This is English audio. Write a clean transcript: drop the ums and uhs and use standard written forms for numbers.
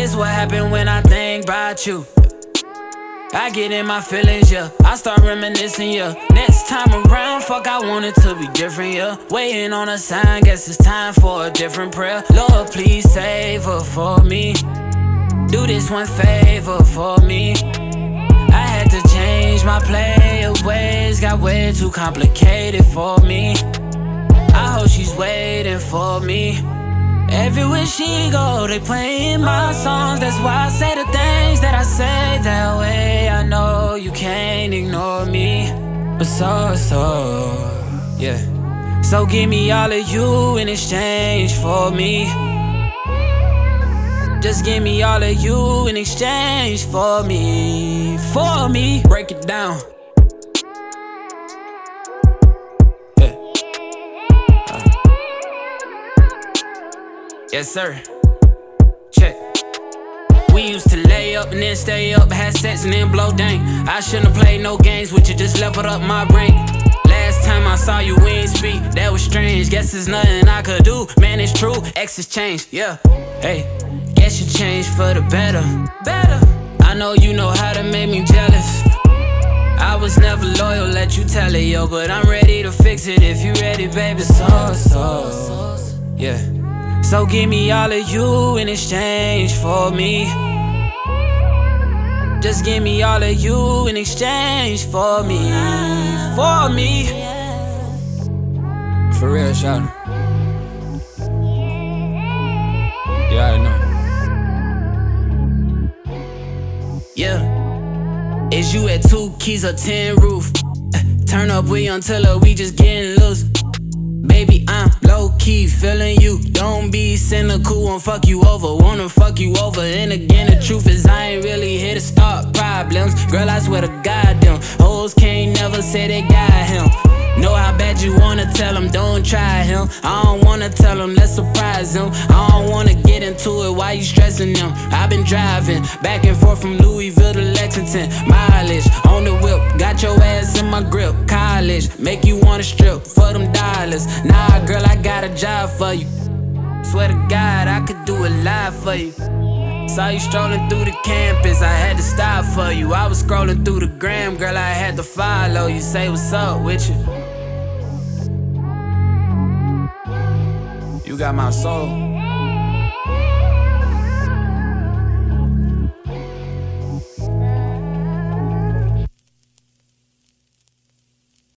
This what happen when I think about you. I get in my feelings, yeah. I start reminiscing, yeah. Next time around, fuck, I want it to be different, yeah. Waiting on a sign, guess it's time for a different prayer. Lord, please save her for me. Do this one favor for me. I had to change my player ways, got way too complicated for me. I hope she's waiting for me. Everywhere she go, they playing my songs. That's why I say the things that I say that way. I know you can't ignore me, but yeah. So give me all of you in exchange for me. Just give me all of you in exchange for me. For me. Break it down. Yes, sir. Check. We used to lay up and then stay up, had sex and then blow dank. I shouldn't have played no games with you, just leveled up my brain. Last time I saw you, we ain't speak, that was strange. Guess there's nothing I could do, man, it's true. Exes changed, yeah. Hey, guess you changed for the better. I know you know how to make me jealous. I was never loyal, let you tell it, yo. But I'm ready to fix it if you ready, baby. Yeah. So give me all of you in exchange for me. Just give me all of you in exchange for me. For me. For real, shout. Yeah, I know. Yeah. Is you at 2 keys or 10 roof? Turn up, we until we just getting loose. Baby, I'm low-key feeling you. Don't be cynical, won't fuck you over. Wanna fuck you over. And again, the truth is I ain't really here to start problems. Girl, I swear to God, them hoes can't never say they got him. Know how bad you wanna tell him, don't try him. I don't wanna tell him, let's surprise him. I don't wanna get into it, why you stressing them? I've been driving back and forth from Louisville to Lexington. Mileage on the whip, got your ass in my grip. College, make you wanna strip for them dollars. Nah, girl, I got a job for you. Swear to God, I could do a lot for you. Saw you strolling through the campus, I had to stop for you. I was scrolling through the gram, girl, I had to follow you. Say what's up with you. You got my soul.